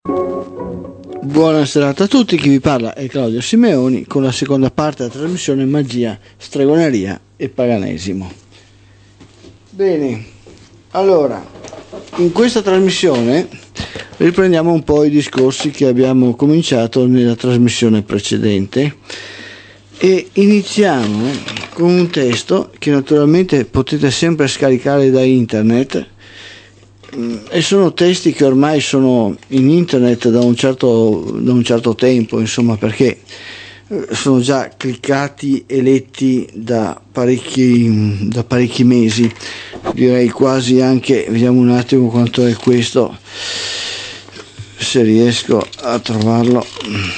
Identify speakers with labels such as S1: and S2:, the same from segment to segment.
S1: Buona serata a tutti, chi vi parla è Claudio Simeoni con la seconda parte della trasmissione Magia, Stregoneria e Paganesimo. Bene, allora, in questa trasmissione riprendiamo un po' i discorsi che abbiamo cominciato nella trasmissione precedente e iniziamo con un testo che naturalmente potete sempre scaricare da internet. E sono testi che ormai sono in internet da un certo tempo, insomma, perché sono già cliccati e letti da parecchi mesi, direi quasi anche. Vediamo un attimo quanto è questo, se riesco a trovarlo.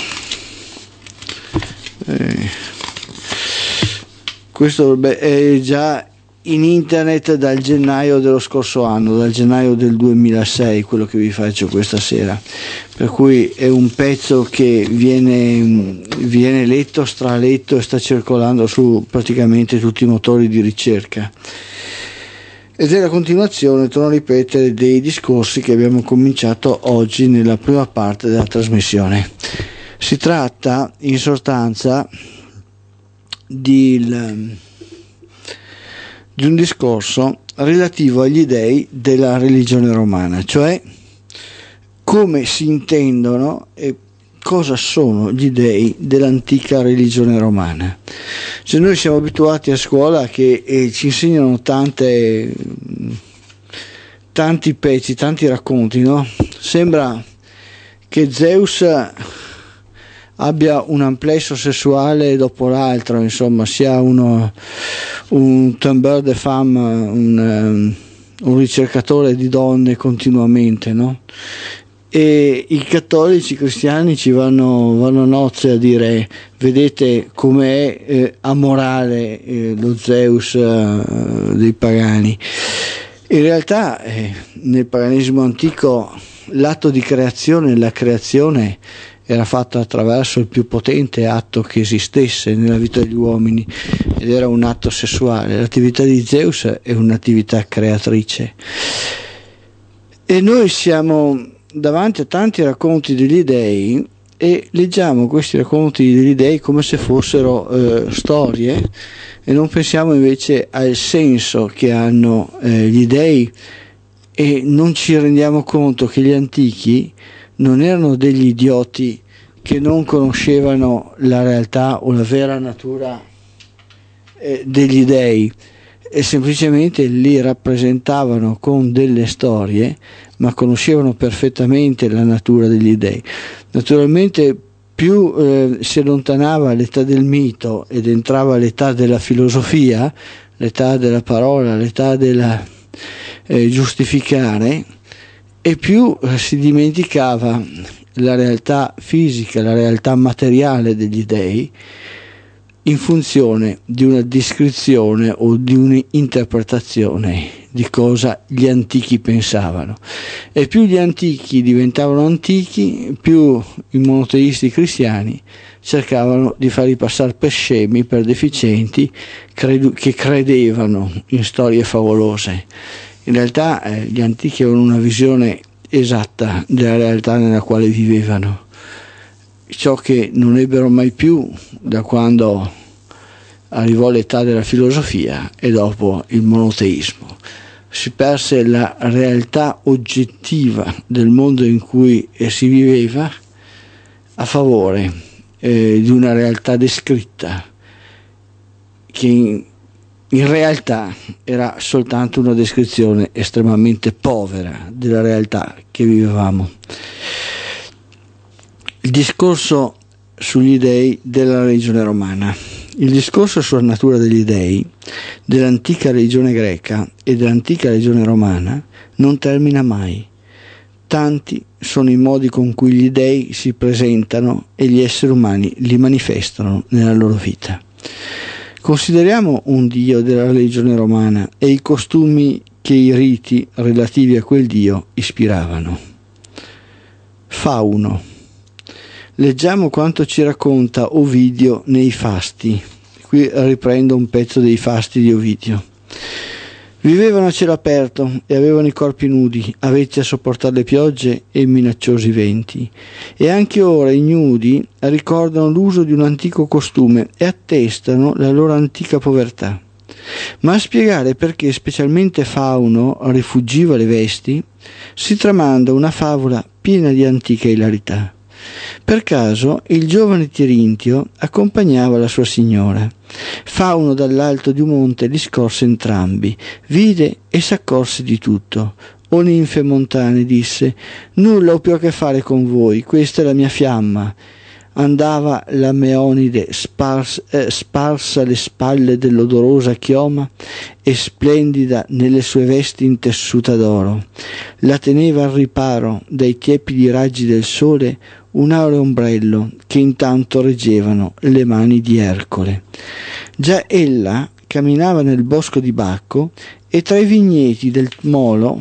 S1: Questo è già in internet dal gennaio dello scorso anno, dal gennaio del 2006, quello che vi faccio questa sera, per cui è un pezzo che viene letto, straletto e sta circolando su praticamente tutti i motori di ricerca, ed è la continuazione, torno a ripetere, dei discorsi che abbiamo cominciato oggi nella prima parte della trasmissione. Si tratta in sostanza di un discorso relativo agli dei della religione romana, cioè come si intendono e cosa sono gli dei dell'antica religione romana. Se noi siamo abituati a scuola che ci insegnano tanti pezzi, tanti racconti, no? Sembra che Zeus abbia un amplesso sessuale dopo l'altro, insomma, sia un tombeur de femme, un ricercatore di donne continuamente, no? E i cattolici cristiani ci vanno a nozze a dire: vedete com'è amorale lo Zeus dei pagani. In realtà nel paganesimo antico l'atto di creazione, la creazione, era fatta attraverso il più potente atto che esistesse nella vita degli uomini, ed era un atto sessuale. L'attività di Zeus è un'attività creatrice, e noi siamo davanti a tanti racconti degli dei e leggiamo questi racconti degli dei come se fossero storie, e non pensiamo invece al senso che hanno gli dei, e non ci rendiamo conto che gli antichi non erano degli idioti che non conoscevano la realtà o la vera natura degli dei, e semplicemente li rappresentavano con delle storie, ma conoscevano perfettamente la natura degli dei. Naturalmente più si allontanava l'età del mito ed entrava l'età della filosofia, l'età della parola, l'età del giustificare, e più si dimenticava la realtà fisica, la realtà materiale degli dei, in funzione di una descrizione o di un'interpretazione di cosa gli antichi pensavano. E più gli antichi diventavano antichi, più i monoteisti cristiani cercavano di farli passare per scemi, per deficienti, che credevano in storie favolose. In realtà gli antichi avevano una visione esatta della realtà nella quale vivevano, ciò che non ebbero mai più da quando arrivò l'età della filosofia e dopo il monoteismo. Si perse la realtà oggettiva del mondo in cui si viveva a favore di una realtà descritta che in realtà era soltanto una descrizione estremamente povera della realtà che vivevamo. Il discorso sugli dei della religione romana. Il discorso sulla natura degli dei dell'antica religione greca e dell'antica religione romana non termina mai. Tanti sono i modi con cui gli dei si presentano e gli esseri umani li manifestano nella loro vita. Consideriamo un dio della religione romana e i costumi che i riti relativi a quel dio ispiravano. Fauno. Leggiamo quanto ci racconta Ovidio nei Fasti. Qui riprendo un pezzo dei Fasti di Ovidio. Vivevano a cielo aperto e avevano i corpi nudi, avvezzi a sopportare le piogge e i minacciosi venti. E anche ora i nudi ricordano l'uso di un antico costume e attestano la loro antica povertà. Ma a spiegare perché specialmente Fauno rifuggiva le vesti, si tramanda una favola piena di antica ilarità. Per caso il giovane Tirintio accompagnava la sua signora. Fauno dall'alto di un monte li scorse entrambi, vide e s'accorse di tutto. «O ninfe montane», disse, «nulla ho più a che fare con voi, questa è la mia fiamma». Andava la Meonide sparsa alle spalle dell'odorosa chioma e splendida nelle sue vesti in tessuta d'oro. La teneva al riparo dai tiepidi raggi del sole un aureo ombrello che intanto reggevano le mani di Ercole. Già ella camminava nel bosco di Bacco e tra i vigneti del molo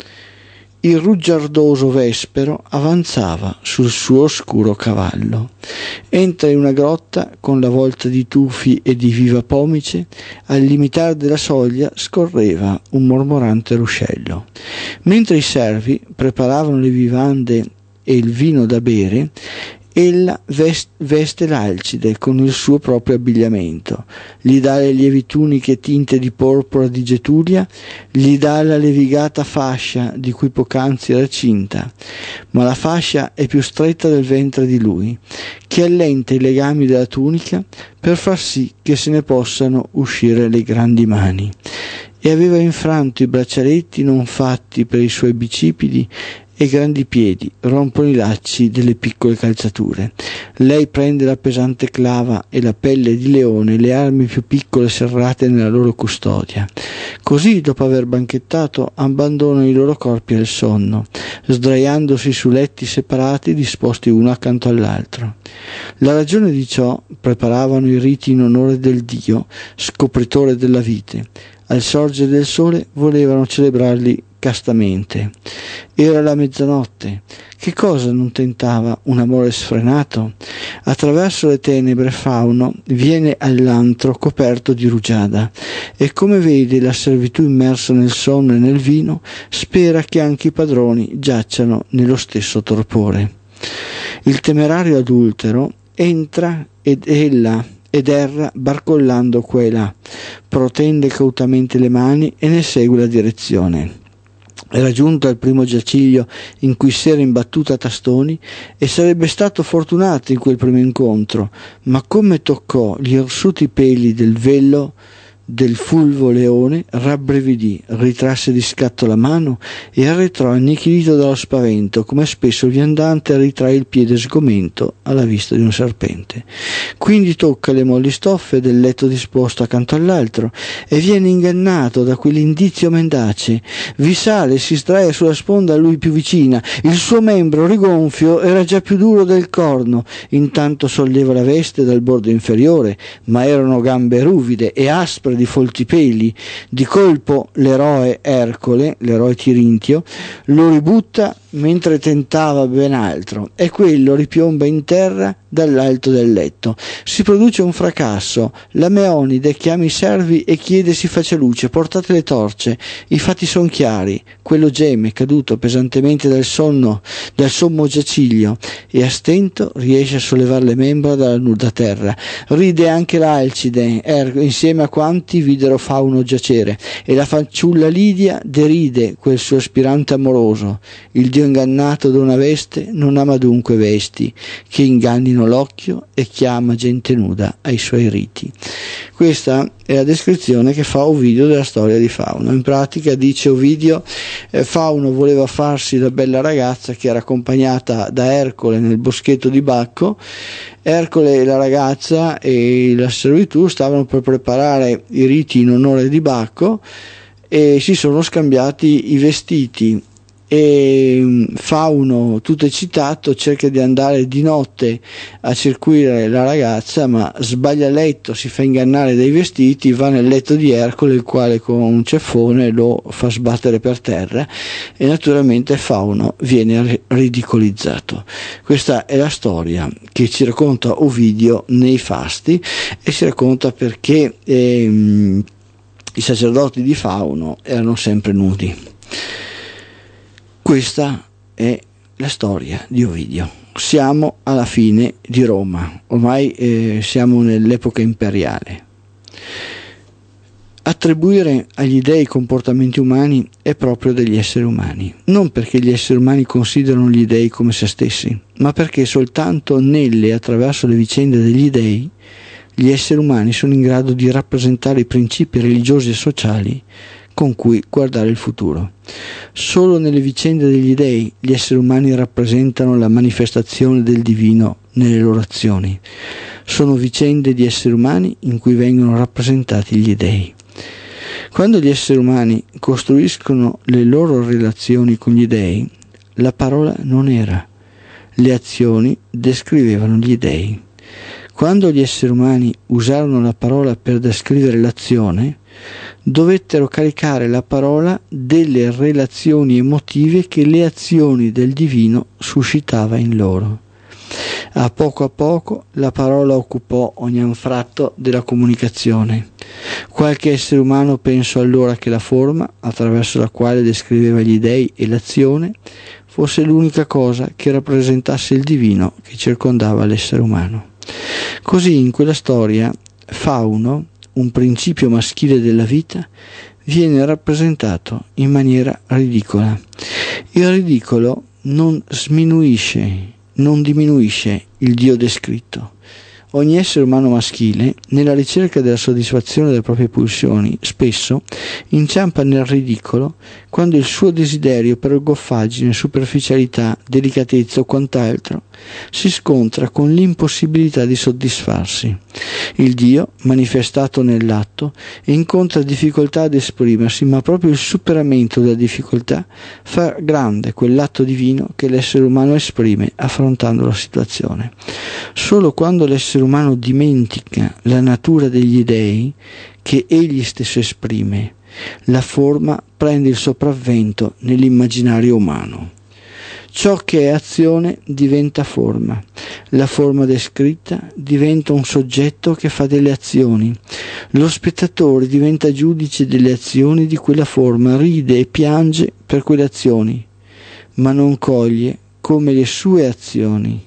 S1: il rugiardoso vespero avanzava sul suo oscuro cavallo. Entra in una grotta con la volta di tufi e di viva pomice, al limitar della soglia scorreva un mormorante ruscello. Mentre i servi preparavano le vivande e il vino da bere, ella veste l'Alcide con il suo proprio abbigliamento, gli dà le lievi tuniche tinte di porpora di Getulia, gli dà la levigata fascia di cui poc'anzi era cinta, ma la fascia è più stretta del ventre di lui, che allenta i legami della tunica per far sì che se ne possano uscire le grandi mani. E aveva infranto i braccialetti non fatti per i suoi bicipiti e grandi piedi rompono i lacci delle piccole calzature. Lei prende la pesante clava e la pelle di leone, le armi più piccole serrate nella loro custodia. Così, dopo aver banchettato, abbandonano i loro corpi al sonno, sdraiandosi su letti separati disposti uno accanto all'altro. La ragione di ciò: preparavano i riti in onore del dio, scopritore della vite. Al sorgere del sole volevano celebrarli castamente. Era la mezzanotte. Che cosa non tentava un amore sfrenato? Attraverso le tenebre Fauno viene all'antro coperto di rugiada e, come vede la servitù immersa nel sonno e nel vino, spera che anche i padroni giacciano nello stesso torpore. Il temerario adultero entra ed erra barcollando qua e là, protende cautamente le mani e ne segue la direzione. Era giunto al primo giaciglio in cui si era imbattuta a tastoni e sarebbe stato fortunato in quel primo incontro, ma come toccò gli irsuti peli del vello del fulvo leone, rabbrividì, ritrasse di scatto la mano e arretrò annichilito dallo spavento, come spesso il viandante ritrae il piede sgomento alla vista di un serpente. Quindi tocca le molli stoffe del letto disposto accanto all'altro e viene ingannato da quell'indizio mendace. Vi sale e si sdraia sulla sponda a lui più vicina. Il suo membro rigonfio era già più duro del corno. Intanto solleva la veste dal bordo inferiore, ma erano gambe ruvide e aspre di folti peli. Di colpo l'eroe Ercole, l'eroe Tirintio, lo ributta mentre tentava ben altro e quello ripiomba in terra dall'alto del letto. Si produce un fracasso. La Meonide chiama i servi e chiede si faccia luce. Portate le torce. I fatti son chiari. Quello geme, caduto pesantemente dal sommo giaciglio, e a stento riesce a sollevare le membra dalla nuda terra. Ride anche l'Alcide, insieme a quanti videro Fauno giacere, e la fanciulla Lidia deride quel suo aspirante amoroso. Il dio ingannato da una veste non ama dunque vesti che ingannino l'occhio e chiama gente nuda ai suoi riti. Questa è la descrizione che fa Ovidio della storia di Fauno. In pratica, dice Ovidio, Fauno voleva farsi la bella ragazza che era accompagnata da Ercole nel boschetto di Bacco. Ercole e la ragazza e la servitù stavano per preparare i riti in onore di Bacco e si sono scambiati i vestiti. E Fauno, tutto eccitato, cerca di andare di notte a circuire la ragazza, ma sbaglia letto, si fa ingannare dai vestiti, va nel letto di Ercole, il quale con un ceffone lo fa sbattere per terra e naturalmente Fauno viene ridicolizzato. Questa è la storia che ci racconta Ovidio nei Fasti e si racconta perché i sacerdoti di Fauno erano sempre nudi. Questa è la storia di Ovidio. Siamo alla fine di Roma, ormai siamo nell'epoca imperiale. Attribuire agli dei comportamenti umani è proprio degli esseri umani, non perché gli esseri umani considerano gli dei come se stessi, ma perché soltanto nelle e attraverso le vicende degli dei gli esseri umani sono in grado di rappresentare i principi religiosi e sociali con cui guardare il futuro. Solo nelle vicende degli dei gli esseri umani rappresentano la manifestazione del divino nelle loro azioni. Sono vicende di esseri umani in cui vengono rappresentati gli dei. Quando gli esseri umani costruiscono le loro relazioni con gli dei, la parola non era, le azioni descrivevano gli dei. Quando gli esseri umani usarono la parola per descrivere l'azione, dovettero caricare la parola delle relazioni emotive che le azioni del divino suscitava in loro. A poco la parola occupò ogni anfratto della comunicazione. Qualche essere umano pensò allora che la forma, attraverso la quale descriveva gli dei e l'azione, fosse l'unica cosa che rappresentasse il divino che circondava l'essere umano. Così in quella storia Fauno, un principio maschile della vita, viene rappresentato in maniera ridicola. Il ridicolo non sminuisce, non diminuisce il Dio descritto. Ogni essere umano maschile, nella ricerca della soddisfazione delle proprie pulsioni, spesso inciampa nel ridicolo quando il suo desiderio per goffaggine, superficialità, delicatezza o quant'altro si scontra con l'impossibilità di soddisfarsi. Il Dio, manifestato nell'atto, incontra difficoltà ad esprimersi, ma proprio il superamento della difficoltà fa grande quell'atto divino che l'essere umano esprime affrontando la situazione. Solo quando l'essere umano dimentica la natura degli dei che egli stesso esprime, la forma prende il sopravvento nell'immaginario umano. Ciò che è azione diventa forma. La forma descritta diventa un soggetto che fa delle azioni. Lo spettatore diventa giudice delle azioni di quella forma, ride e piange per quelle azioni, ma non coglie come sue azioni.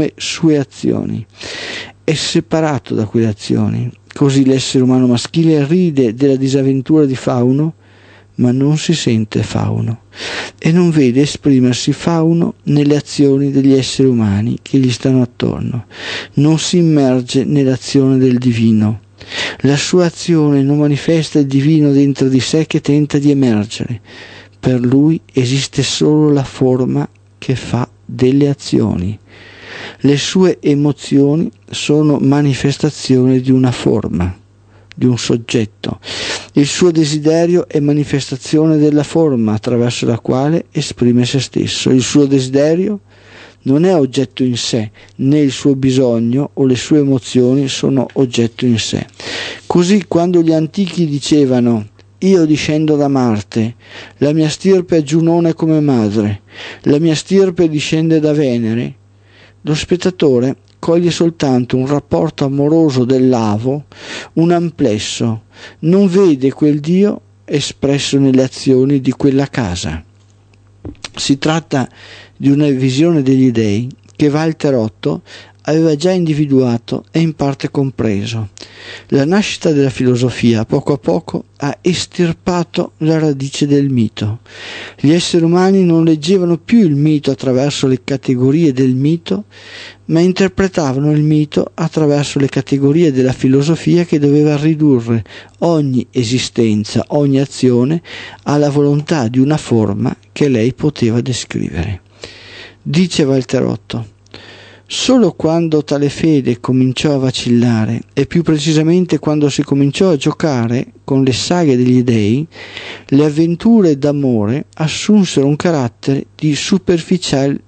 S1: È separato da quelle azioni. Così l'essere umano maschile ride della disavventura di Fauno, ma non si sente Fauno e non vede esprimersi Fauno nelle azioni degli esseri umani che gli stanno attorno. Non si immerge nell'azione del divino. La sua azione non manifesta il divino dentro di sé che tenta di emergere. Per lui esiste solo la forma che fa delle azioni. Le sue emozioni sono manifestazione di una forma, di un soggetto. Il suo desiderio è manifestazione della forma attraverso la quale esprime se stesso. Il suo desiderio non è oggetto in sé, né il suo bisogno o le sue emozioni sono oggetto in sé. Così quando gli antichi dicevano «Io discendo da Marte, la mia stirpe è Giunone come madre, la mia stirpe discende da Venere», lo spettatore coglie soltanto un rapporto amoroso dell'avo, un amplesso, non vede quel Dio espresso nelle azioni di quella casa. Si tratta di una visione degli dei che Walter Otto aveva già individuato e in parte compreso. La nascita della filosofia poco a poco ha estirpato la radice del mito. Gli esseri umani non leggevano più il mito attraverso le categorie del mito, ma interpretavano il mito attraverso le categorie della filosofia che doveva ridurre ogni esistenza, ogni azione alla volontà di una forma che lei poteva descrivere. Dice Walter Otto: solo quando tale fede cominciò a vacillare, e più precisamente quando si cominciò a giocare con le saghe degli dei, le avventure d'amore assunsero un carattere di superficiale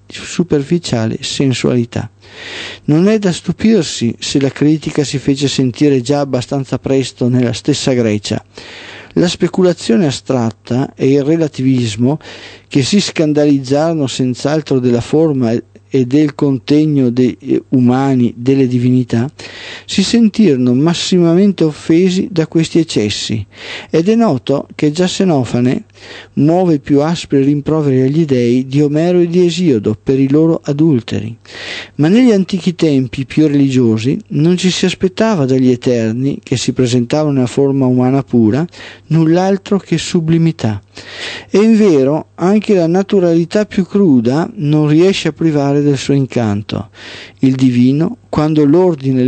S1: sensualità. Non è da stupirsi se la critica si fece sentire già abbastanza presto nella stessa Grecia. La speculazione astratta e il relativismo, che si scandalizzarono senz'altro della forma e del contegno umani delle divinità, si sentirono massimamente offesi da questi eccessi, ed è noto che già Xenofane muove i più aspri rimproveri agli dei di Omero e di Esiodo per i loro adulteri. Ma negli antichi tempi più religiosi non ci si aspettava dagli Eterni, che si presentavano nella forma umana pura, null'altro che sublimità. E invero anche la naturalità più cruda non riesce a privare del suo incanto il divino quanto l'ordine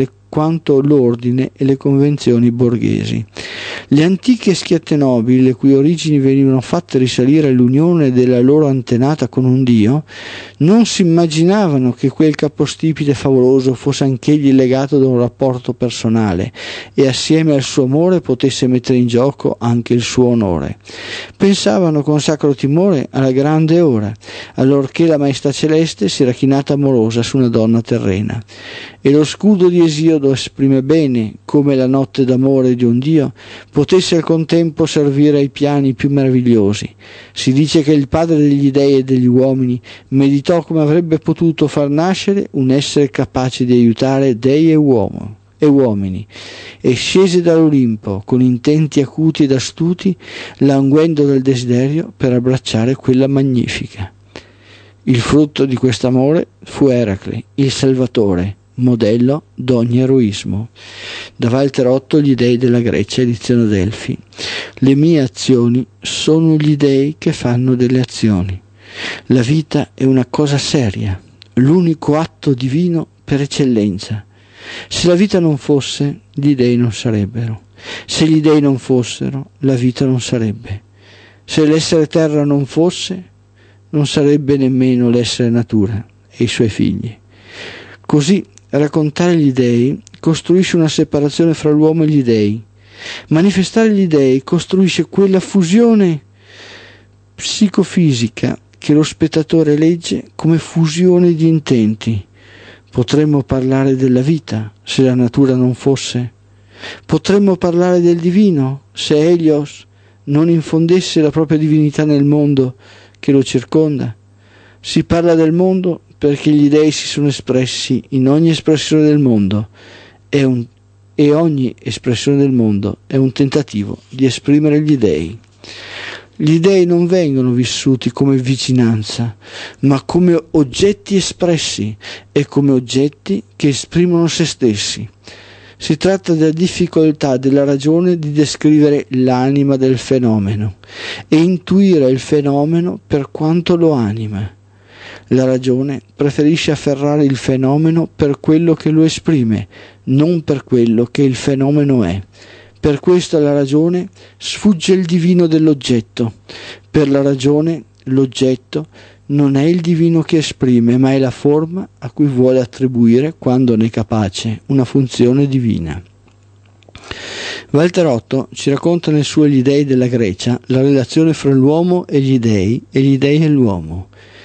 S1: e le convenzioni borghesi. Le antiche schiette nobili, le cui origini venivano fatte risalire all'unione della loro antenata con un dio, non si immaginavano che quel capostipite favoloso fosse anch'egli legato da un rapporto personale e assieme al suo amore potesse mettere in gioco anche il suo onore. Pensavano con sacro timore alla grande ora, allorché la maestà celeste si era chinata amorosa su una donna terrena. E lo scudo di Esiodo esprime bene come la notte d'amore di un dio potesse al contempo servire ai piani più meravigliosi. Si dice che il padre degli dei e degli uomini meditò come avrebbe potuto far nascere un essere capace di aiutare dei e uomini, e scese dall'Olimpo con intenti acuti ed astuti, languendo del desiderio per abbracciare quella magnifica. Il frutto di quest'amore fu Eracle, il Salvatore, modello d'ogni eroismo. Da Walter Otto, Gli dei della Grecia, edizione Delphi. Le mie azioni sono gli dei che fanno delle azioni. La vita è una cosa seria, l'unico atto divino per eccellenza. Se la vita non fosse, gli dei non sarebbero. Se gli dei non fossero, la vita non sarebbe. Se l'essere terra non fosse, non sarebbe nemmeno l'essere natura e i suoi figli. Così raccontare gli dei costruisce una separazione fra l'uomo e gli dei. Manifestare gli dei costruisce quella fusione psicofisica che lo spettatore legge come fusione di intenti. Potremmo parlare della vita se la natura non fosse? Potremmo parlare del divino se Helios non infondesse la propria divinità nel mondo che lo circonda? Si parla del mondo perché gli dei si sono espressi in ogni espressione del mondo e ogni espressione del mondo è un tentativo di esprimere gli dei. Gli dei non vengono vissuti come vicinanza, ma come oggetti espressi e come oggetti che esprimono se stessi. Si tratta della difficoltà della ragione di descrivere l'anima del fenomeno e intuire il fenomeno per quanto lo anima. La ragione preferisce afferrare il fenomeno per quello che lo esprime, non per quello che il fenomeno è. Per questo alla ragione sfugge il divino dell'oggetto. Per la ragione l'oggetto non è il divino che esprime, ma è la forma a cui vuole attribuire, quando ne è capace, una funzione divina. Walter Otto ci racconta nel suo Gli dei della Grecia la relazione fra l'uomo e gli dei e l'uomo.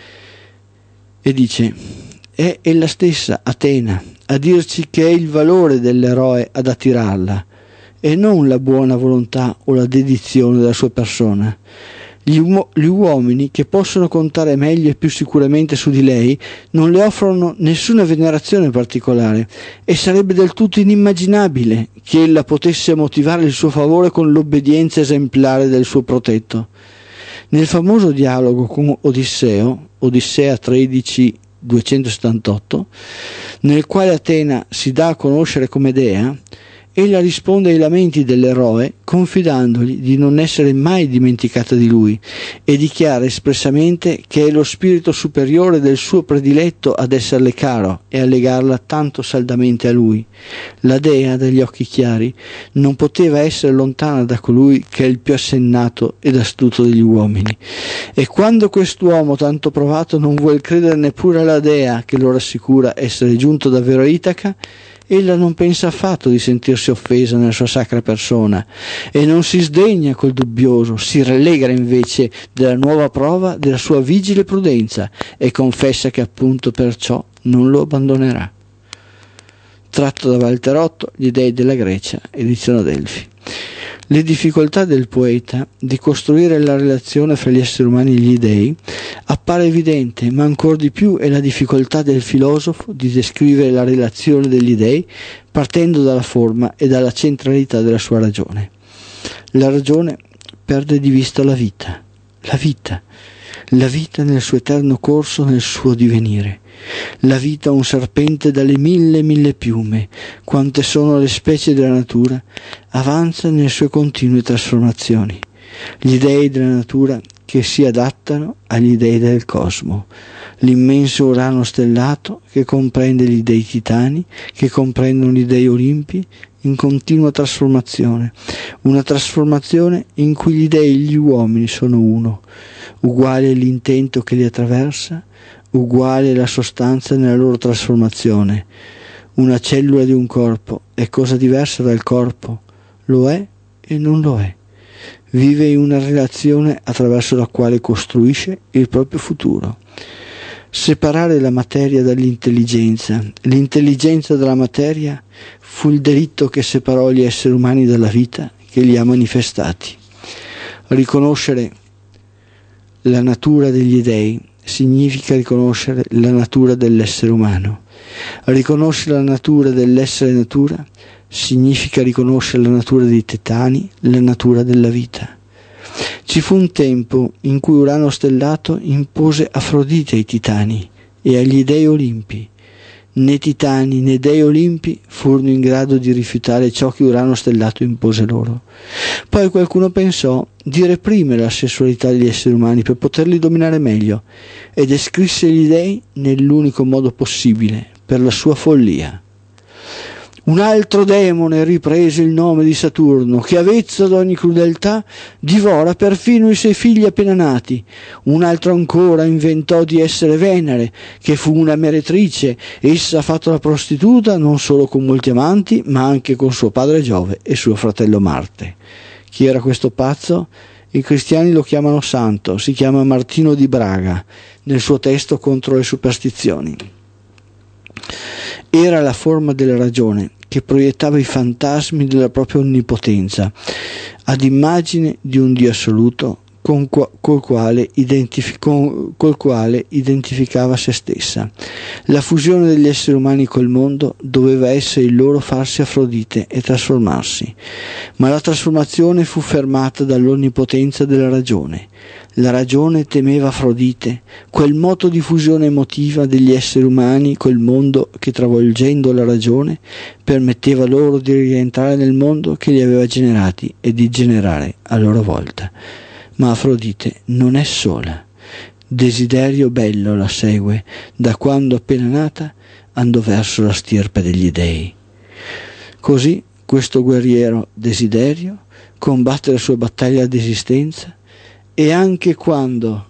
S1: E dice: è ella stessa, Atena, a dirci che è il valore dell'eroe ad attirarla, e non la buona volontà o la dedizione della sua persona. Gli uomini, che possono contare meglio e più sicuramente su di lei, non le offrono nessuna venerazione particolare, e sarebbe del tutto inimmaginabile che ella potesse motivare il suo favore con l'obbedienza esemplare del suo protetto. Nel famoso dialogo con Odisseo, Odissea 13, 278, nel quale Atena si dà a conoscere come dea, ella risponde ai lamenti dell'eroe confidandogli di non essere mai dimenticata di lui e dichiara espressamente che è lo spirito superiore del suo prediletto ad esserle caro e a legarla tanto saldamente a lui. La dea dagli occhi chiari non poteva essere lontana da colui che è il più assennato ed astuto degli uomini, e quando quest'uomo tanto provato non vuol credere neppure alla dea che lo rassicura essere giunto davvero a Itaca, ella non pensa affatto di sentirsi offesa nella sua sacra persona e non si sdegna col dubbioso, si rallegra invece della nuova prova della sua vigile prudenza e confessa che appunto perciò non lo abbandonerà. Tratto da Walter Otto, Gli dei della Grecia, edizione Delphi. Le difficoltà del poeta di costruire la relazione fra gli esseri umani e gli dei appare evidente, ma ancor di più è la difficoltà del filosofo di descrivere la relazione degli dei partendo dalla forma e dalla centralità della sua ragione. La ragione perde di vista la vita nel suo eterno corso, nel suo divenire. La vita, un serpente dalle mille piume, quante sono le specie della natura, avanza nelle sue continue trasformazioni. Gli dei della natura che si adattano agli dei del cosmo. L'immenso Urano stellato che comprende gli dei titani, che comprendono gli dei Olimpi, in continua trasformazione. Una trasformazione in cui gli dei e gli uomini sono uno, uguale l'intento che li attraversa, uguale la sostanza nella loro trasformazione. Una cellula di un corpo è cosa diversa dal corpo, lo è e non lo è. Vive in una relazione attraverso la quale costruisce il proprio futuro. Separare la materia dall'intelligenza, l'intelligenza dalla materia, fu il delitto che separò gli esseri umani dalla vita che li ha manifestati. Riconoscere la natura degli dei significa riconoscere la natura dell'essere umano. Riconoscere la natura dell'essere natura significa riconoscere la natura dei titani, la natura della vita. Ci fu un tempo in cui Urano stellato impose Afrodite ai titani e agli dei Olimpi. Né titani né dei Olimpi furono in grado di rifiutare ciò che Urano stellato impose loro. Poi qualcuno pensò di reprimere la sessualità degli esseri umani per poterli dominare meglio e descrisse gli dei nell'unico modo possibile, per la sua follia. Un altro demone riprese il nome di Saturno, che avvezzo ad ogni crudeltà divora perfino i suoi figli appena nati. Un altro ancora inventò di essere Venere, che fu una meretrice. Essa ha fatto la prostituta non solo con molti amanti, ma anche con suo padre Giove e suo fratello Marte. Chi era questo pazzo? I cristiani lo chiamano santo, si chiama Martino di Braga, nel suo testo contro le superstizioni. Era la forma della ragione che proiettava i fantasmi della propria onnipotenza ad immagine di un Dio assoluto col quale identificava se stessa. La fusione degli esseri umani col mondo doveva essere il loro farsi Afrodite e trasformarsi, ma la trasformazione fu fermata dall'onnipotenza della ragione. La ragione temeva Afrodite, quel moto di fusione emotiva degli esseri umani col mondo che, travolgendo la ragione, permetteva loro di rientrare nel mondo che li aveva generati e di generare a loro volta. Ma Afrodite non è sola. Desiderio bello la segue, da quando appena nata andò verso la stirpe degli dei. Così questo guerriero Desiderio combatte la sua battaglia d'esistenza e anche quando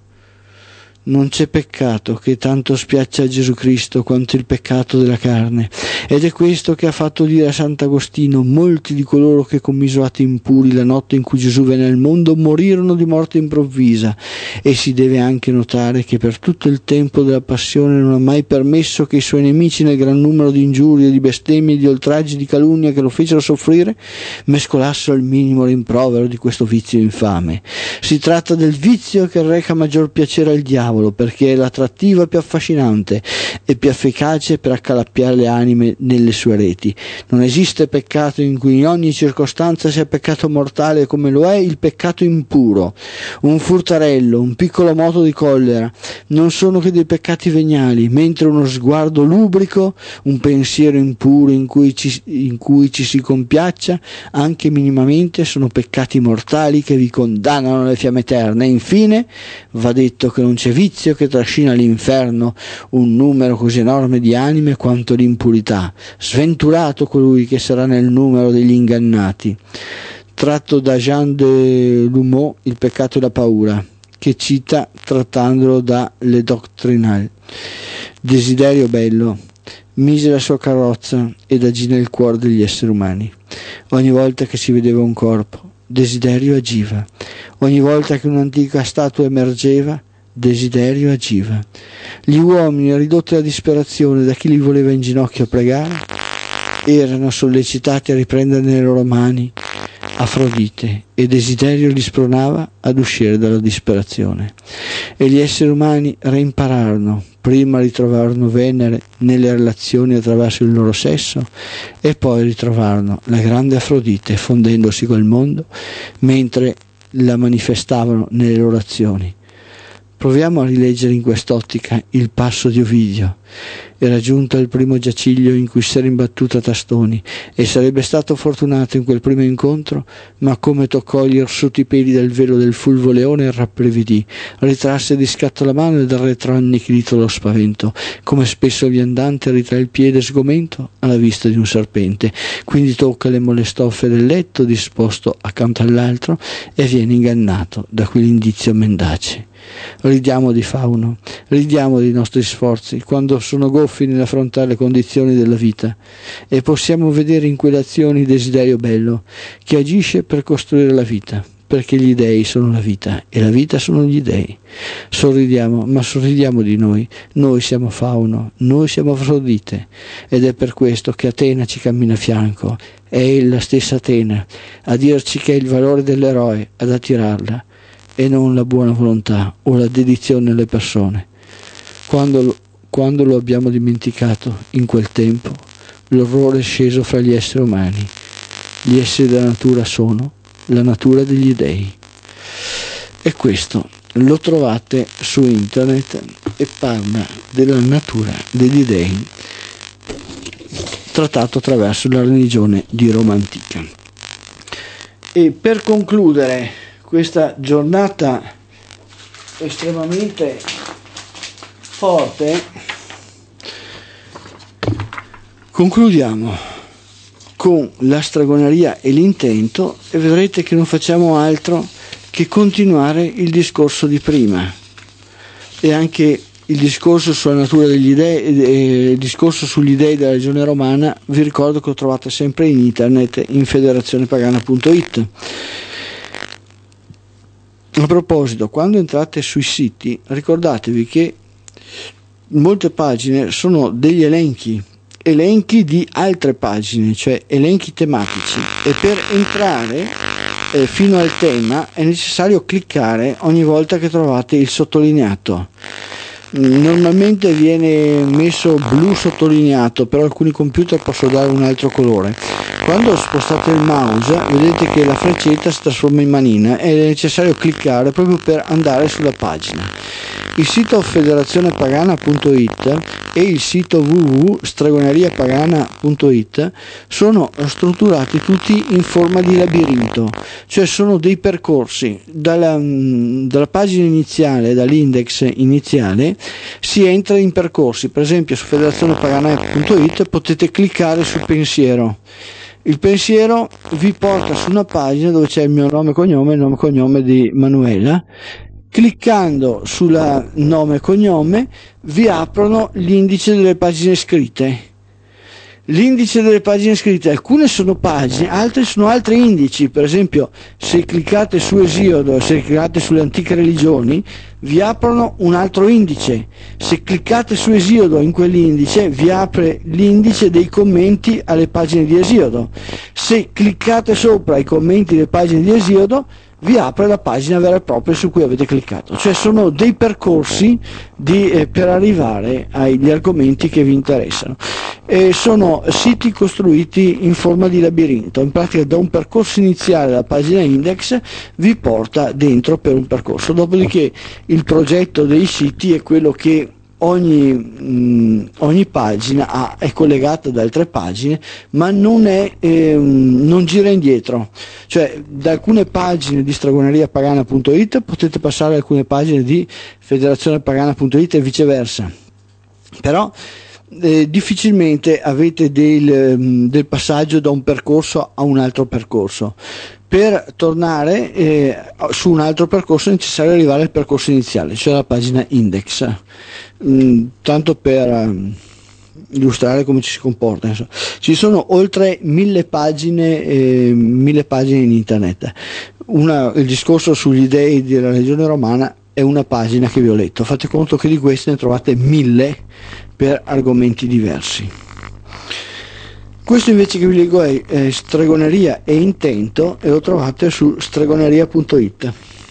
S1: non c'è peccato che tanto spiaccia a Gesù Cristo quanto il peccato della carne, ed è questo che ha fatto dire a Sant'Agostino: molti di coloro che commisurati impuri la notte in cui Gesù venne al mondo morirono di morte improvvisa. E si deve anche notare che per tutto il tempo della passione non ha mai permesso che i suoi nemici, nel gran numero di ingiurie, di bestemmie, di oltraggi, di calunnia che lo fecero soffrire, mescolassero il minimo rimprovero di questo vizio infame. Si tratta del vizio che reca maggior piacere al diavolo, perché è l'attrattiva più affascinante e più efficace per accalappiare le anime nelle sue reti. Non esiste peccato in cui in ogni circostanza sia peccato mortale come lo è il peccato impuro. Un furtarello, un piccolo moto di collera non sono che dei peccati veniali, mentre uno sguardo lubrico, un pensiero impuro in cui ci si compiaccia anche minimamente, sono peccati mortali che vi condannano alle fiamme eterne. E infine va detto che non c'è vizio che trascina all'inferno un numero così enorme di anime quanto l'impurità. Sventurato colui che sarà nel numero degli ingannati. Tratto da Jean de Lumeau, Il peccato e la paura, che cita trattandolo da Le Doctrinal. Desiderio bello mise la sua carrozza ed agì nel cuore degli esseri umani. Ogni volta che si vedeva un corpo, Desiderio agiva. Ogni volta che un'antica statua emergeva, Desiderio agiva. Gli uomini, ridotti alla disperazione da chi li voleva in ginocchio a pregare, erano sollecitati a riprendere nelle loro mani Afrodite, e desiderio li spronava ad uscire dalla disperazione. E gli esseri umani reimpararono, prima ritrovarono Venere nelle relazioni attraverso il loro sesso e poi ritrovarono la grande Afrodite fondendosi col mondo mentre la manifestavano nelle loro azioni. Proviamo a rileggere in quest'ottica il passo di Ovidio. Era giunto al primo giaciglio in cui si era imbattuto a tastoni e sarebbe stato fortunato in quel primo incontro, ma come toccò gli irsuti peli del velo del fulvo leone rabbrividì, ritrasse di scatto la mano ed arretrò annichilito lo spavento, come spesso il viandante ritrae il piede sgomento alla vista di un serpente. Quindi tocca le molle stoffe del letto disposto accanto all'altro e viene ingannato da quell'indizio mendace. Ridiamo di Fauno, ridiamo dei nostri sforzi quando sono goffi nell'affrontare le condizioni della vita, e possiamo vedere in quelle azioni il desiderio bello che agisce per costruire la vita, perché gli dei sono la vita e la vita sono gli dei. Sorridiamo, ma sorridiamo di noi. Noi siamo Fauno, noi siamo Afrodite, ed è per questo che Atena ci cammina a fianco. È la stessa Atena a dirci che è il valore dell'eroe ad attirarla e non la buona volontà o la dedizione alle persone. Quando lo abbiamo dimenticato in quel tempo, l'orrore è sceso fra gli esseri umani. Gli esseri della natura sono la natura degli dei. E questo lo trovate su internet e parla della natura degli dei trattato attraverso la religione di Roma antica. E per concludere questa giornata estremamente forte, concludiamo con la stregoneria e l'intento, e vedrete che non facciamo altro che continuare il discorso di prima, e anche il discorso sulla natura degli dei, il discorso sugli dei della regione romana. Vi ricordo che lo trovate sempre in internet in federazionepagana.it. A proposito, quando entrate sui siti, ricordatevi che molte pagine sono degli elenchi di altre pagine, cioè elenchi tematici, e per entrare fino al tema è necessario cliccare ogni volta che trovate il sottolineato. Normalmente viene messo blu sottolineato, però alcuni computer possono dare un altro colore. Quando spostate il mouse vedete che la freccetta si trasforma in manina ed è necessario cliccare proprio per andare sulla pagina. Il sito federazionepagana.it e il sito www.stregoneriapagana.it sono strutturati tutti in forma di labirinto, cioè sono dei percorsi. Dalla pagina iniziale, dall'index iniziale, si entra in percorsi. Per esempio su federazionepagana.it potete cliccare sul pensiero. Il pensiero vi porta su una pagina dove c'è il mio nome e cognome, il nome e cognome di Manuela. Cliccando sulla nome e cognome vi aprono l'indice delle pagine iscritte. L'indice delle pagine iscritte, alcune sono pagine, altre sono altri indici. Per esempio, se cliccate su Esiodo, se cliccate sulle antiche religioni, vi aprono un altro indice. Se cliccate su Esiodo, in quell'indice vi apre l'indice dei commenti alle pagine di Esiodo. Se cliccate sopra i commenti delle pagine di Esiodo, vi apre la pagina vera e propria su cui avete cliccato. Cioè sono dei percorsi per arrivare agli argomenti che vi interessano. Sono siti costruiti in forma di labirinto. In pratica, da un percorso iniziale, la pagina index vi porta dentro per un percorso. Dopodiché il progetto dei siti è quello che ogni pagina è collegata da altre pagine, ma non gira indietro. Cioè, da alcune pagine di stregoneriapagana.it potete passare a alcune pagine di federazionepagana.it e viceversa. Però difficilmente avete del passaggio da un percorso a un altro percorso. Per tornare su un altro percorso è necessario arrivare al percorso iniziale, cioè la pagina index. Tanto per illustrare come ci si comporta, insomma. Ci sono oltre 1000 pagine in internet. Il discorso sugli dei della regione romana è una pagina che vi ho letto. Fate conto che di queste ne trovate 1000 per argomenti diversi. Questo invece che vi leggo è Stregoneria e intento, e lo trovate su stregoneria.it.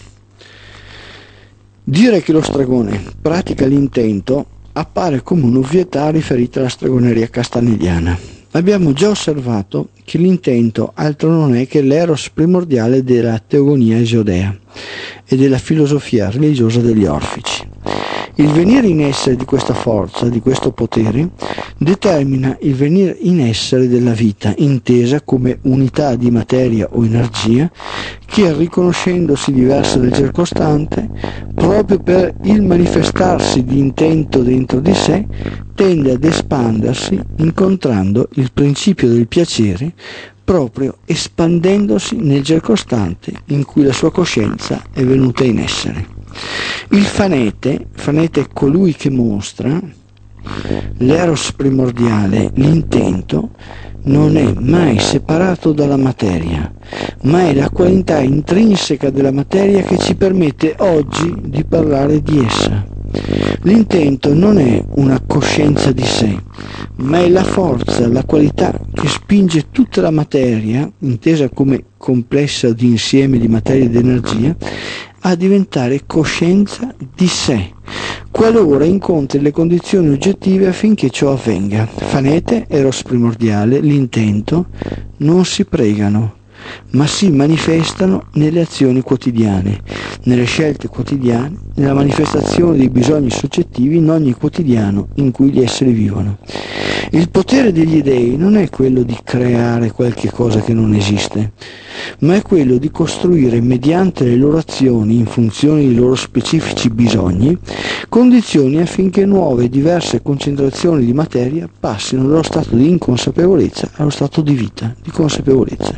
S1: Dire che lo stregone pratica l'intento appare come un'ovvietà riferita alla stregoneria castanediana. Abbiamo già osservato che l'intento altro non è che l'eros primordiale della teogonia esiodea e della filosofia religiosa degli orfici. Il venire in essere di questa forza, di questo potere, determina il venire in essere della vita, intesa come unità di materia o energia, che riconoscendosi diversa dal circostante, proprio per il manifestarsi di intento dentro di sé, tende ad espandersi incontrando il principio del piacere, proprio espandendosi nel circostante in cui la sua coscienza è venuta in essere. Il fanete è colui che mostra l'eros primordiale, l'intento, non è mai separato dalla materia, ma è la qualità intrinseca della materia che ci permette oggi di parlare di essa. L'intento non è una coscienza di sé, ma è la forza, la qualità che spinge tutta la materia, intesa come complessa di insieme di materia ed energia, a diventare coscienza di sé, qualora incontri le condizioni oggettive affinché ciò avvenga. Fanete, eros primordiale, l'intento, non si pregano, ma si manifestano nelle azioni quotidiane, nelle scelte quotidiane, nella manifestazione dei bisogni soggettivi in ogni quotidiano in cui gli esseri vivono. Il potere degli dei non è quello di creare qualche cosa che non esiste, ma è quello di costruire mediante le loro azioni, in funzione dei loro specifici bisogni, condizioni affinché nuove e diverse concentrazioni di materia passino dallo stato di inconsapevolezza allo stato di vita, di consapevolezza.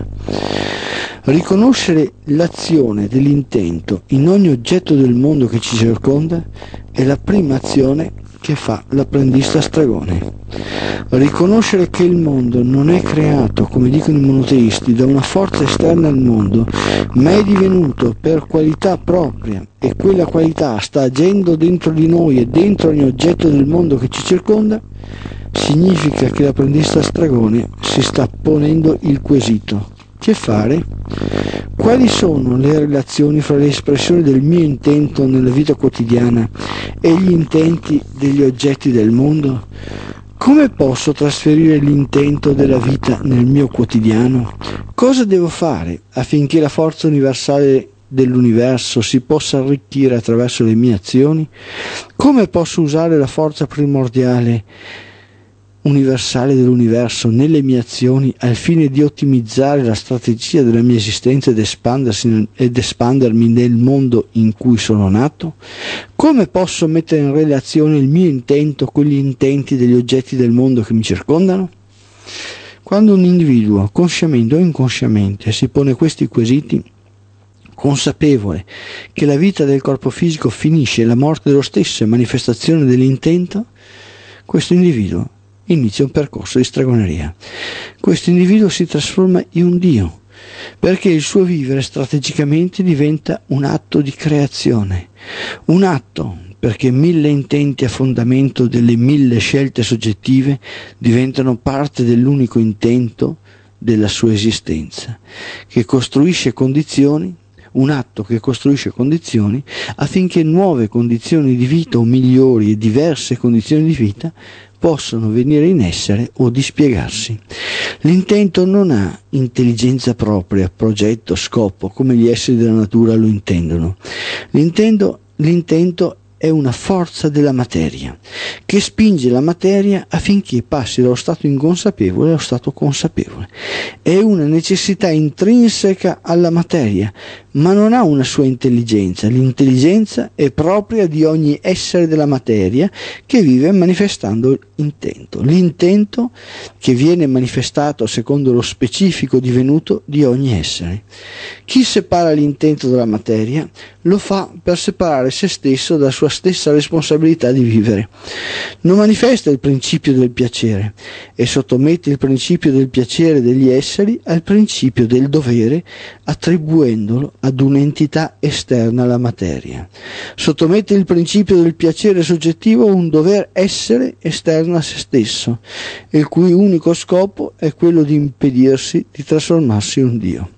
S1: Riconoscere l'azione dell'intento in ogni oggetto del mondo che ci circonda è la prima azione che fa l'apprendista stregone. Riconoscere che il mondo non è creato, come dicono i monoteisti, da una forza esterna al mondo, ma è divenuto per qualità propria, e quella qualità sta agendo dentro di noi e dentro ogni oggetto del mondo che ci circonda, significa che l'apprendista stregone si sta ponendo il quesito: che fare? Quali sono le relazioni fra le espressioni del mio intento nella vita quotidiana e gli intenti degli oggetti del mondo? Come posso trasferire l'intento della vita nel mio quotidiano? Cosa devo fare affinché la forza universale dell'universo si possa arricchire attraverso le mie azioni? Come posso usare la forza primordiale universale dell'universo nelle mie azioni al fine di ottimizzare la strategia della mia esistenza ed espandermi nel mondo in cui sono nato? Come posso mettere in relazione il mio intento con gli intenti degli oggetti del mondo che mi circondano? Quando un individuo, consciamente o inconsciamente, si pone questi quesiti, consapevole che la vita del corpo fisico finisce e la morte dello stesso è manifestazione dell'intento, questo individuo inizia un percorso di stregoneria. Questo individuo si trasforma in un Dio, perché il suo vivere strategicamente diventa un atto di creazione, un atto perché 1000 intenti a fondamento delle 1000 scelte soggettive diventano parte dell'unico intento della sua esistenza, che costruisce condizioni, un atto che costruisce condizioni affinché nuove condizioni di vita o migliori e diverse condizioni di vita possono venire in essere o dispiegarsi. L'intento non ha intelligenza propria, progetto, scopo, come gli esseri della natura lo intendono. L'intento è una forza della materia, che spinge la materia affinché passi dallo stato inconsapevole allo stato consapevole. È una necessità intrinseca alla materia, ma non ha una sua intelligenza. L'intelligenza è propria di ogni essere della materia che vive manifestando intento. L'intento che viene manifestato secondo lo specifico divenuto di ogni essere. Chi separa l'intento dalla materia lo fa per separare se stesso dalla sua stessa responsabilità di vivere. Non manifesta il principio del piacere e sottomette il principio del piacere degli esseri al principio del dovere, attribuendolo ad un'entità esterna alla materia. Sottomette il principio del piacere soggettivo a un dover essere esterno governa se stesso e il cui unico scopo è quello di impedirsi di trasformarsi in un Dio.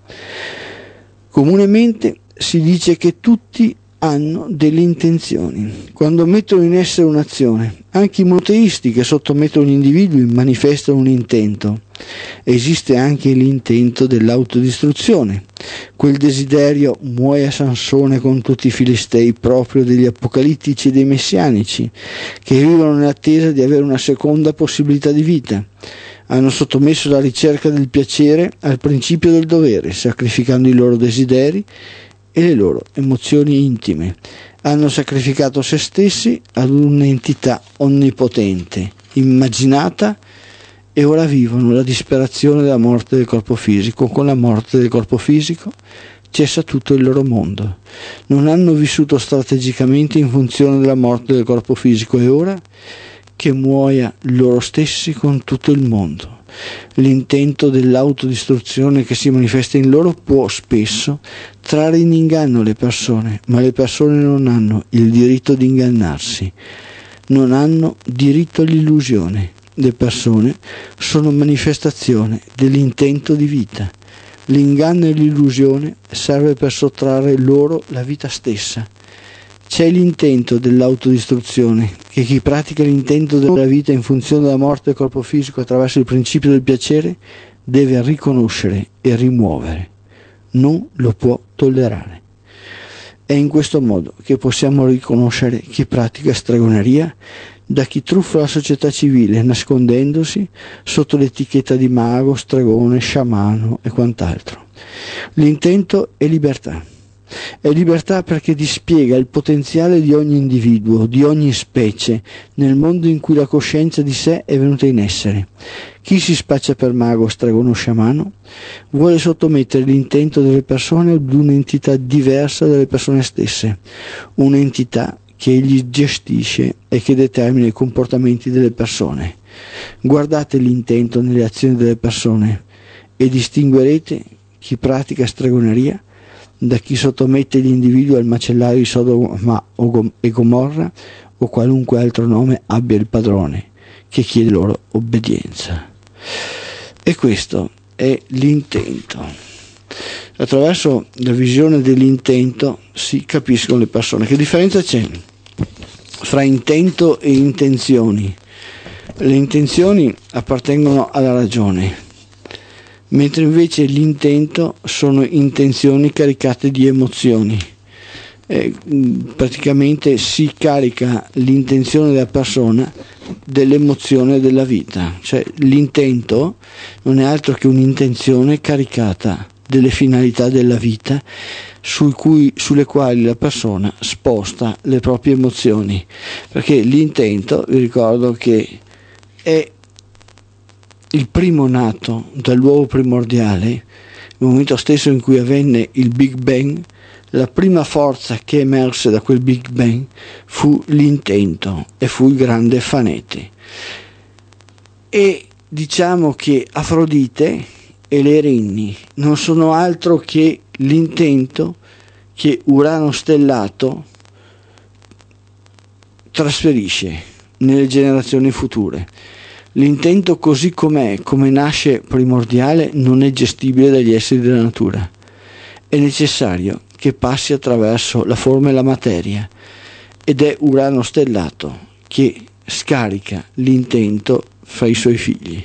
S1: Comunemente si dice che tutti hanno delle intenzioni quando mettono in essere un'azione. Anche i monoteisti che sottomettono gli individui manifestano un intento. Esiste anche l'intento dell'autodistruzione, quel desiderio muoia Sansone con tutti i filistei proprio degli apocalittici e dei messianici, che vivono nell'attesa di avere una seconda possibilità di vita. Hanno sottomesso la ricerca del piacere al principio del dovere, sacrificando i loro desideri e le loro emozioni intime. Hanno sacrificato se stessi ad un'entità onnipotente, immaginata, e ora vivono la disperazione della morte del corpo fisico. Con la morte del corpo fisico cessa tutto il loro mondo. Non hanno vissuto strategicamente in funzione della morte del corpo fisico, e ora che muoia loro stessi con tutto il mondo. L'intento dell'autodistruzione che si manifesta in loro può spesso trarre in inganno le persone, ma le persone non hanno il diritto di ingannarsi, non hanno diritto all'illusione. Le persone sono manifestazione dell'intento di vita. L'inganno e l'illusione serve per sottrarre loro la vita stessa. C'è l'intento dell'autodistruzione, che chi pratica l'intento della vita in funzione della morte del corpo fisico attraverso il principio del piacere deve riconoscere e rimuovere. Non lo può tollerare. È in questo modo che possiamo riconoscere chi pratica stregoneria da chi truffa la società civile nascondendosi sotto l'etichetta di mago, stregone, sciamano e quant'altro. L'intento è libertà. È libertà perché dispiega il potenziale di ogni individuo, di ogni specie, nel mondo in cui la coscienza di sé è venuta in essere. Chi si spaccia per mago, stregone o sciamano vuole sottomettere l'intento delle persone ad un'entità diversa dalle persone stesse, un'entità che egli gestisce e che determina i comportamenti delle persone. Guardate l'intento nelle azioni delle persone e distinguerete chi pratica stregoneria da chi sottomette gli individui al macellario di Sodoma e Gomorra o qualunque altro nome abbia il padrone che chiede loro obbedienza. E questo è l'intento. Attraverso la visione dell'intento si capiscono le persone. Che differenza c'è fra intento e intenzioni? Le intenzioni appartengono alla ragione, mentre invece l'intento sono intenzioni caricate di emozioni. Praticamente si carica l'intenzione della persona dell'emozione della vita, cioè l'intento non è altro che un'intenzione caricata delle finalità della vita sulle quali la persona sposta le proprie emozioni, perché l'intento, vi ricordo che è il primo nato dall'uovo primordiale, il momento stesso in cui avvenne il Big Bang. La prima forza che emerse da quel Big Bang fu l'intento e fu il grande Fanete. E diciamo che Afrodite e le Erinni non sono altro che l'intento che Urano stellato trasferisce nelle generazioni future. L'intento così com'è, come nasce primordiale, non è gestibile dagli esseri della natura. È necessario che passi attraverso la forma e la materia, ed è Urano stellato che scarica l'intento fra i suoi figli,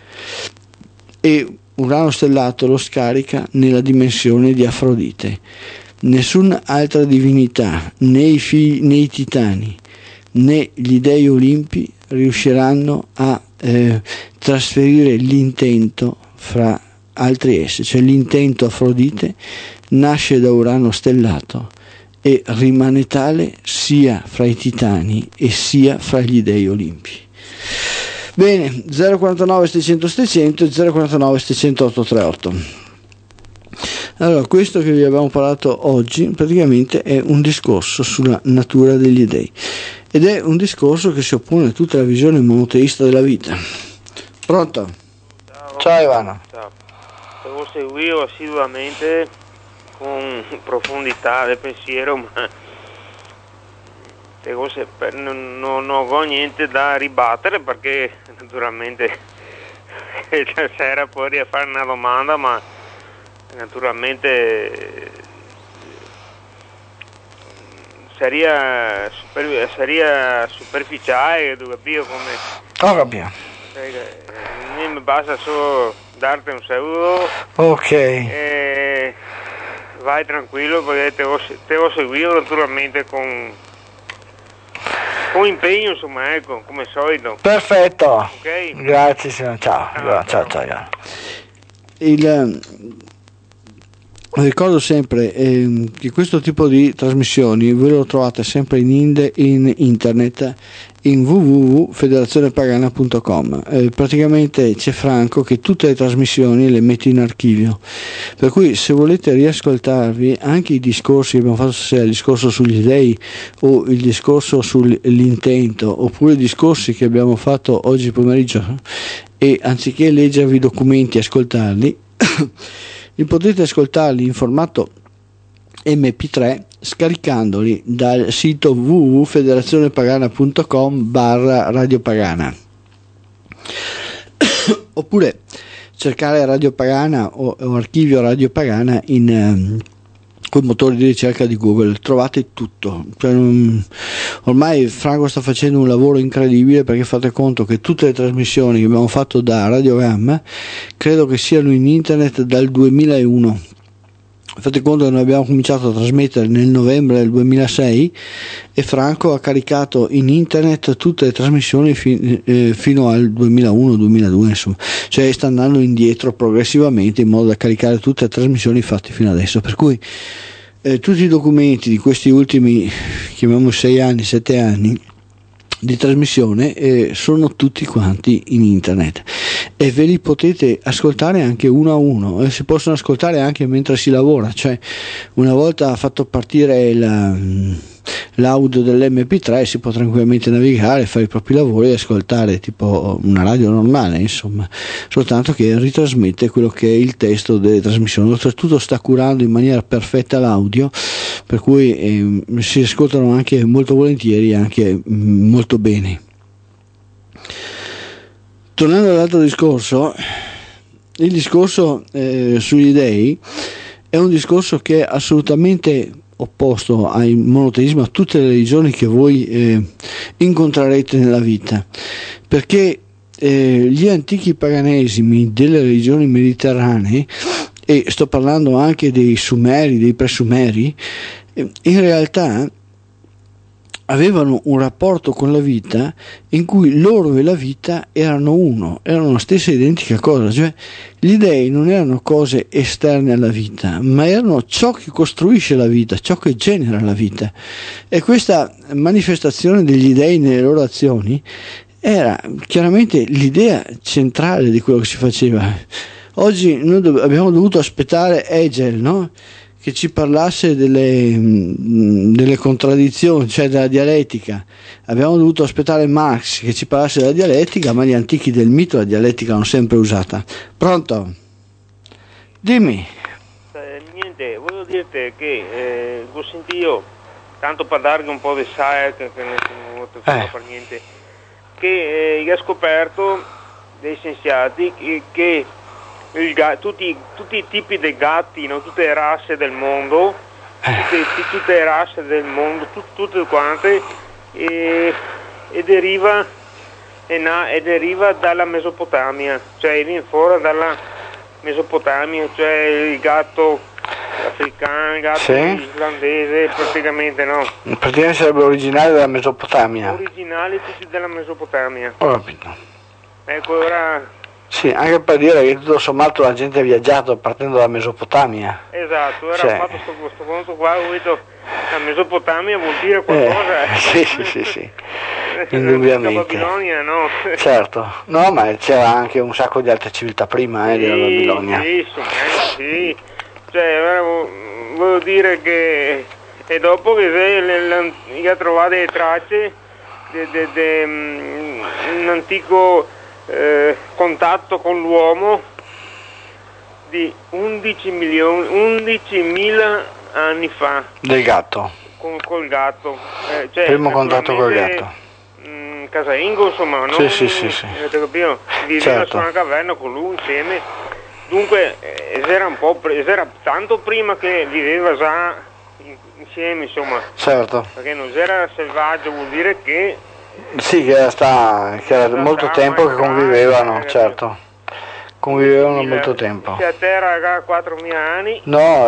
S1: e Urano stellato lo scarica nella dimensione di Afrodite. Nessuna altra divinità, né i titani, né gli dei Olimpi riusciranno a trasferire l'intento fra altri esseri, cioè l'intento Afrodite nasce da Urano stellato e rimane tale sia fra i titani e sia fra gli dei Olimpi. Bene, 049 700 700 e 049 700 838. Allora, questo che vi abbiamo parlato oggi praticamente è un discorso sulla natura degli dei, ed è un discorso che si oppone a tutta la visione monoteista della vita. Pronto? Ciao Ivano.
S2: Ciao. Devo seguire assiduamente con profondità del pensiero, ma non ho niente da ribattere, perché naturalmente c'era poi a fare una domanda, ma naturalmente seria superficiale, tu capito come?
S1: Ho capito.
S2: Mi basta solo darti un saluto.
S1: Ok.
S2: Vai tranquillo, perché te ho seguito naturalmente con impegno, insomma, ecco, come solito.
S1: Perfetto.
S2: Ok?
S1: Grazie signor. Ciao. Ricordo sempre che questo tipo di trasmissioni ve lo trovate sempre in internet, in www.federazionepagana.com. Praticamente c'è Franco che tutte le trasmissioni le mette in archivio, per cui se volete riascoltarvi anche i discorsi che abbiamo fatto stasera, il discorso sugli dei o il discorso sull'intento, oppure i discorsi che abbiamo fatto oggi pomeriggio, e anziché leggervi i documenti, ascoltarli li potete ascoltarli in formato MP3 scaricandoli dal sito www.federazionepagana.com/Radio Pagana, oppure cercare Radio Pagana o archivio Radio Pagana con i motori di ricerca di Google, trovate tutto. Ormai Franco sta facendo un lavoro incredibile, perché fate conto che tutte le trasmissioni che abbiamo fatto da Radio Gamma credo che siano in internet dal 2001. Fate conto che noi abbiamo cominciato a trasmettere nel novembre del 2006 e Franco ha caricato in internet tutte le trasmissioni fino al 2001-2002, insomma, cioè sta andando indietro progressivamente in modo da caricare tutte le trasmissioni fatte fino adesso, per cui tutti i documenti di questi ultimi, chiamiamo 6 anni, 7 anni di trasmissione sono tutti quanti in internet, e ve li potete ascoltare anche uno a uno, e si possono ascoltare anche mentre si lavora. Cioè, una volta fatto partire l'audio dell'MP3 si può tranquillamente navigare, fare i propri lavori e ascoltare tipo una radio normale, insomma, soltanto che ritrasmette quello che è il testo delle trasmissioni. Oltretutto sta curando in maniera perfetta l'audio, per cui si ascoltano anche molto volentieri, anche molto bene. Tornando all'altro discorso, il discorso sugli dei è un discorso che è assolutamente opposto al monoteismo, a tutte le religioni che voi incontrerete nella vita, perché gli antichi paganesimi delle religioni mediterranee, e sto parlando anche dei sumeri, dei presumeri, in realtà avevano un rapporto con la vita in cui loro e la vita erano uno, erano la stessa identica cosa, cioè gli dei non erano cose esterne alla vita, ma erano ciò che costruisce la vita, ciò che genera la vita, e questa manifestazione degli dei nelle loro azioni era chiaramente l'idea centrale di quello che si faceva. Oggi noi abbiamo dovuto aspettare Hegel, no? Che ci parlasse delle contraddizioni, cioè della dialettica. Abbiamo dovuto aspettare Marx che ci parlasse della dialettica, ma gli antichi del mito la dialettica l'hanno sempre usata. Pronto? Dimmi.
S2: Niente, volevo dirti che ho sentito, tanto per dargli un po' di sai, che non per niente, che ha scoperto dei scienziati che tutti i tipi di gatti, no? Tutte le razze del mondo, tutte le razze del mondo, tutte quante, e deriva dalla Mesopotamia, cioè viene fuori dalla Mesopotamia, cioè il gatto africano, il gatto islandese, praticamente, no?
S1: Praticamente sarebbe originale della Mesopotamia.
S2: Originali tutti della Mesopotamia.
S1: Ho capito.
S2: Ecco, ora...
S1: Sì, anche per dire che tutto sommato la gente ha viaggiato partendo dalla Mesopotamia.
S2: Esatto, era fatto questo punto qua, ho detto, la Mesopotamia vuol dire qualcosa.
S1: Sì, indubbiamente.
S2: La Babilonia, no?
S1: Certo, no, ma c'era anche un sacco di altre civiltà prima della Babilonia.
S2: Sì, cioè, volevo dire che, e dopo che ha trovato le tracce di un antico contatto con l'uomo di 11.000 anni fa.
S1: Del gatto.
S2: col gatto.
S1: Primo contatto col gatto.
S2: Casalingo, insomma, no?
S1: Sì.
S2: Viveva
S1: Certo.
S2: su una caverna con lui insieme. Dunque, era tanto prima che viveva già insieme, insomma.
S1: Certo.
S2: Perché non era selvaggio, vuol dire che...
S1: Sì, che era molto tempo che convivevano, certo. Convivevano molto tempo.
S2: Se a terra ha 4.000 anni...
S1: No,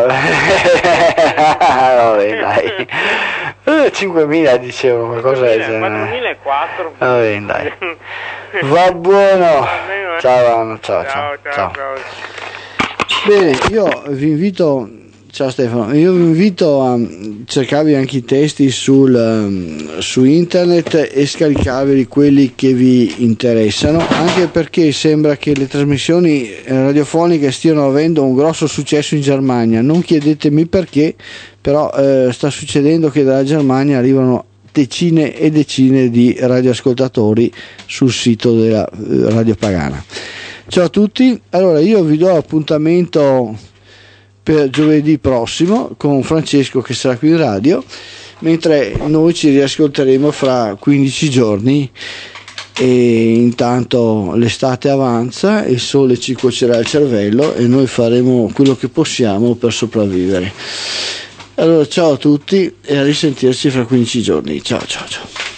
S1: vabbè dai, 5.000 dicevo, qualcosa del genere.
S2: 4.004.
S1: Vabbè dai, va buono, ciao Anno, ciao. Bene, io vi invito, ciao Stefano, io vi invito a cercarvi anche i testi su internet e scaricarveli quelli che vi interessano, anche perché sembra che le trasmissioni radiofoniche stiano avendo un grosso successo in Germania. Non chiedetemi perché, però sta succedendo che dalla Germania arrivano decine e decine di radioascoltatori sul sito della Radio Pagana. Ciao a tutti, allora io vi do appuntamento per giovedì prossimo con Francesco che sarà qui in radio, mentre noi ci riascolteremo fra 15 giorni e intanto l'estate avanza, il sole ci cuocerà il cervello e noi faremo quello che possiamo per sopravvivere. Allora ciao a tutti e a risentirci fra 15 giorni, ciao.